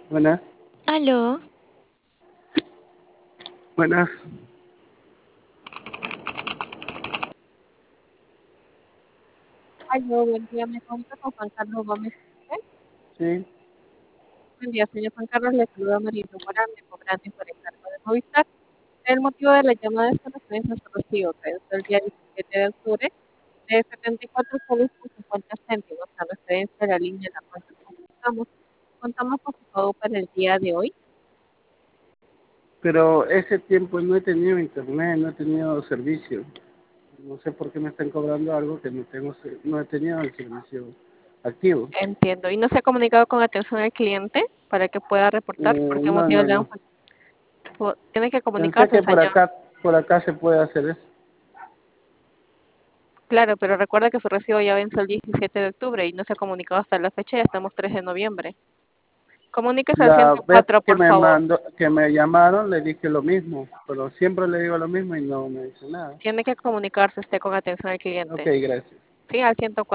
Buenas, Aló, buenas. Aló, buen día, me comunico con Juan Carlos Gómez. Sí, Buen día, señor Juan Carlos, le saluda Marito Morán, de Cobrante por encargo de Movistar. El motivo de la llamada es con referencia a su recibo, que es el día 17 de octubre, de 74 soles con 50 céntimos, a referencia a la línea en la cual nos comunicamos. Contamos con su pago para el día de hoy. pero ese tiempo no he tenido internet, no he tenido servicio. No sé por qué me están cobrando algo que no he tenido el servicio activo. Entiendo. ¿Y no se ha comunicado con atención al cliente para que pueda reportar por qué No, motivo no, le han no. faltado? Tiene que Pensé comunicarse, que señor. por acá se puede hacer eso. Claro, pero recuerda que su recibo ya vence el 17 de octubre y no se ha comunicado hasta la fecha, ya estamos 3 de noviembre. Comuníquese al La vez 104, que por favor. que me llamaron, le dije lo mismo, pero siempre le digo lo mismo y no me dice nada. Tiene que comunicarse usted con atención al Ok, cliente. gracias. Sí, al 104.